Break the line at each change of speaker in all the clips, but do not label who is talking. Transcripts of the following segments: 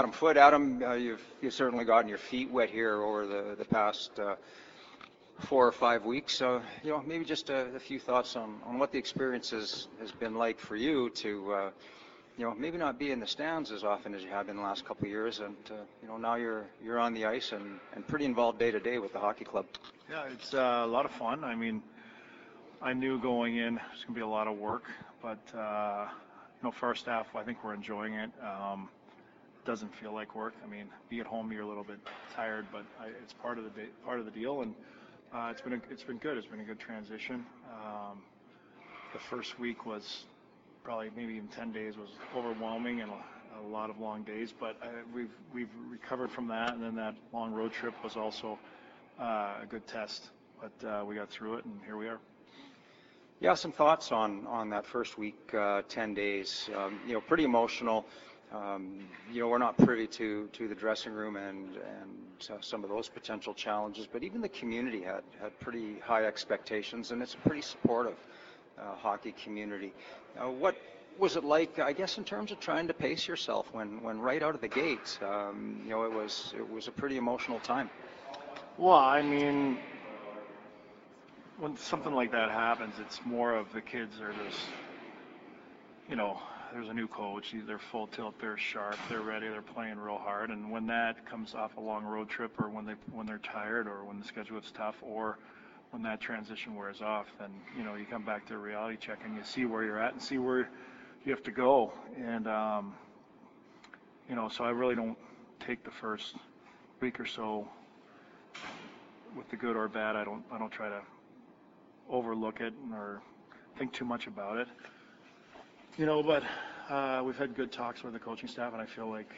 Adam Foote. Adam, you've certainly gotten your feet wet here over the past 4 or 5 weeks. So maybe just a few thoughts on what the experience has been like for you to maybe not be in the stands as often as you have been the last couple of years, and now you're on the ice and pretty involved day to day with the hockey club.
Yeah, it's a lot of fun. I mean, I knew going in it's going to be a lot of work, but for our staff, I think we're enjoying it. It doesn't feel like work. I mean, be at home, you're a little bit tired, but it's part of the deal, and it's been good. It's been a good transition. The first week was probably maybe even 10 days was overwhelming and a lot of long days, but we've recovered from that, and then that long road trip was also a good test, but we got through it, and here we are.
Yeah, some thoughts on that first week, 10 days. Pretty emotional. We're not privy to the dressing room and some of those potential challenges, but even the community had pretty high expectations, and it's a pretty supportive hockey community. What was it like, I guess, in terms of trying to pace yourself when right out of the gate? It was a pretty emotional time.
Well, I mean, when something like that happens, it's more of the kids are just, there's a new coach, they're full tilt, they're sharp, they're ready, they're playing real hard, and when that comes off a long road trip, or when they're tired, or when the schedule is tough, or when that transition wears off, then you come back to a reality check and you see where you're at and see where you have to go, and so I really don't take the first week or so with the good or bad. I don't try to overlook it or think too much about it. But we've had good talks with the coaching staff, and I feel like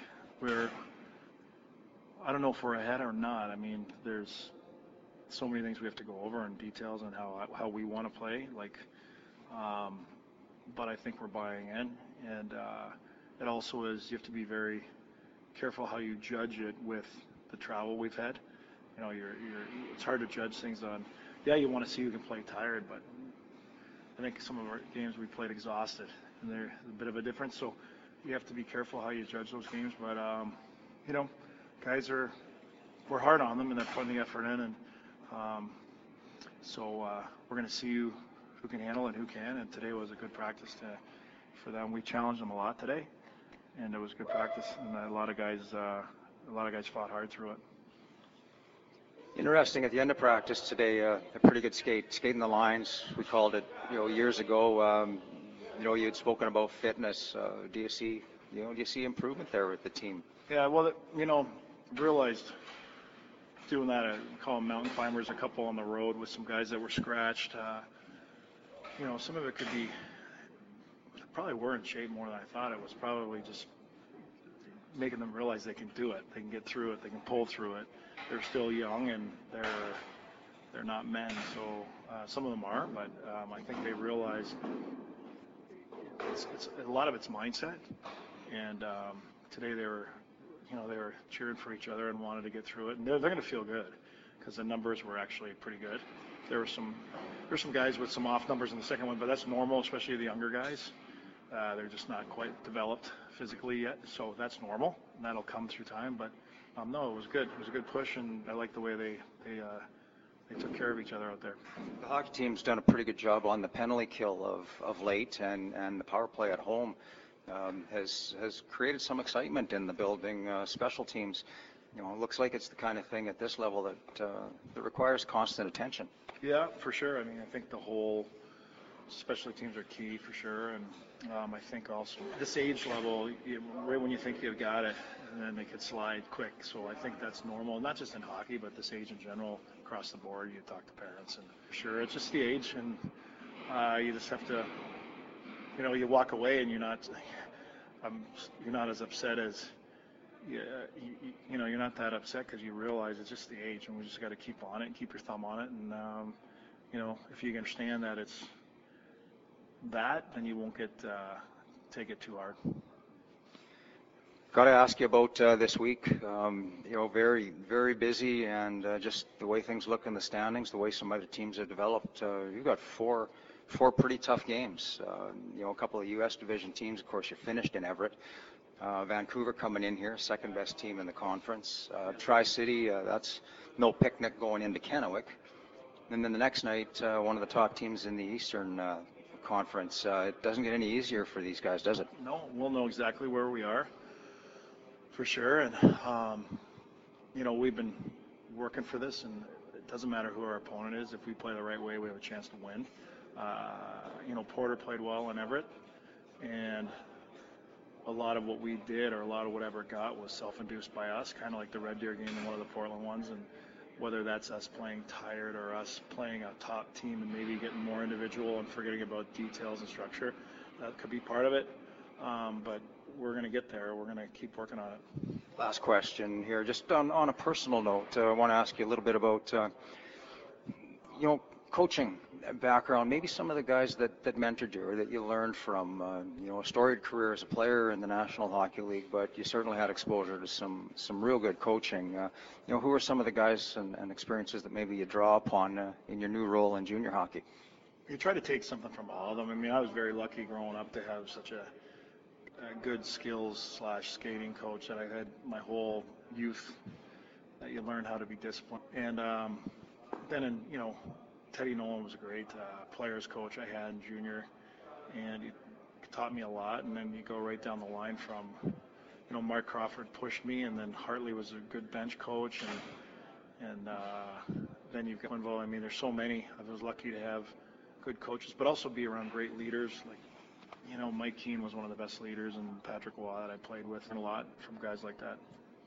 I don't know if we're ahead or not. I mean, there's so many things we have to go over and details on how we want to play, but I think we're buying in, and it also is, you have to be very careful how you judge it with the travel we've had. It's hard to judge things on, you want to see who can play tired, but I think some of our games we played exhausted, and there's a bit of a difference, so you have to be careful how you judge those games, but guys we're hard on them, and they're putting the effort in, and so we're going to see who can handle it and who can, and today was a good practice for them. We challenged them a lot today, and it was good practice, and a lot of guys fought hard through it.
Interesting, at the end of practice today, a pretty good skating the lines. We called it, years ago. You had spoken about fitness. Do you see improvement there with the team?
Yeah, well, realized doing that, I call them mountain climbers, a couple on the road with some guys that were scratched. Some of it could be, probably were in shape more than I thought. It was probably just making them realize they can do it. They can get through it. They can pull through it. They're still young, and they're not men. So some of them are, but I think they realize it's a lot of it's mindset. And today they were cheering for each other and wanted to get through it. And they're going to feel good because the numbers were actually pretty good. There's some guys with some off numbers in the second one, but that's normal, especially the younger guys. They're just not quite developed physically yet, so that's normal, and that'll come through time. But no, it was good. It was a good push, and I like the way they took care of each other out there.
The hockey team's done a pretty good job on the penalty kill of late, and the power play at home has created some excitement in the building. Special teams, it looks like it's the kind of thing at this level that requires constant attention.
Yeah, for sure. I mean, I think the whole specialty teams are key for sure, and I think also this age level, right when you think you've got it, and then they could slide quick. So I think that's normal, not just in hockey, but this age in general, across the board. You talk to parents, and for sure, it's just the age, and you just have to, you walk away, and you're not as upset as, you're not that upset because you realize it's just the age, and we just got to keep on it and keep your thumb on it, and if you understand that it's that, then you won't take it too hard.
Got to ask you about this week. Very, very busy, and just the way things look in the standings, the way some other teams have developed. You've got four pretty tough games. A couple of U.S. division teams. Of course, you're finished in Everett. Vancouver coming in here, second best team in the conference. Tri-City, that's no picnic going into Kennewick. And then the next night, one of the top teams in the Eastern Conference. It doesn't get any easier for these guys, does it?
No, we'll know exactly where we are, for sure. And, we've been working for this, and it doesn't matter who our opponent is. If we play the right way, we have a chance to win. Porter played well in Everett, and a lot of what we did, or a lot of what Everett got, was self-induced by us, kind of like the Red Deer game and one of the Portland ones. And whether that's us playing tired or us playing a top team and maybe getting more individual and forgetting about details and structure, that could be part of it. But we're going to get there. We're going to keep working on it.
Last question here, just on a personal note, I want to ask you a little bit about, coaching background, maybe some of the guys that mentored you or that you learned from, a storied career as a player in the National Hockey League, but you certainly had exposure to some real good coaching. Who are some of the guys and experiences that maybe you draw upon in your new role in junior hockey?
You try to take something from all of them. I mean, I was very lucky growing up to have such a good skills/skating coach that I had my whole youth, that you learn how to be disciplined. And then Teddy Nolan was a great players coach I had in junior, and he taught me a lot. And then you go right down the line from, Mark Crawford pushed me, and then Hartley was a good bench coach, and then you've got Quinville. I mean, there's so many. I was lucky to have good coaches, but also be around great leaders. Like, Mike Keane was one of the best leaders, and Patrick Waugh that I played with, and a lot from guys like that.